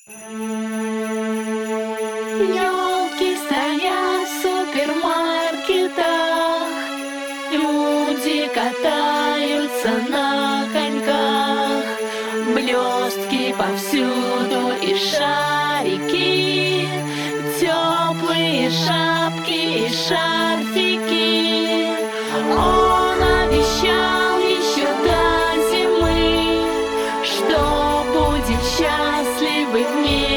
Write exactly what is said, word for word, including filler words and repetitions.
Ёлки стоят в супермаркетах, люди катаются на коньках, блестки повсюду и шарики, теплые шапки и шарфики. Он обещал еще до зимы, что будем счастливы вместе.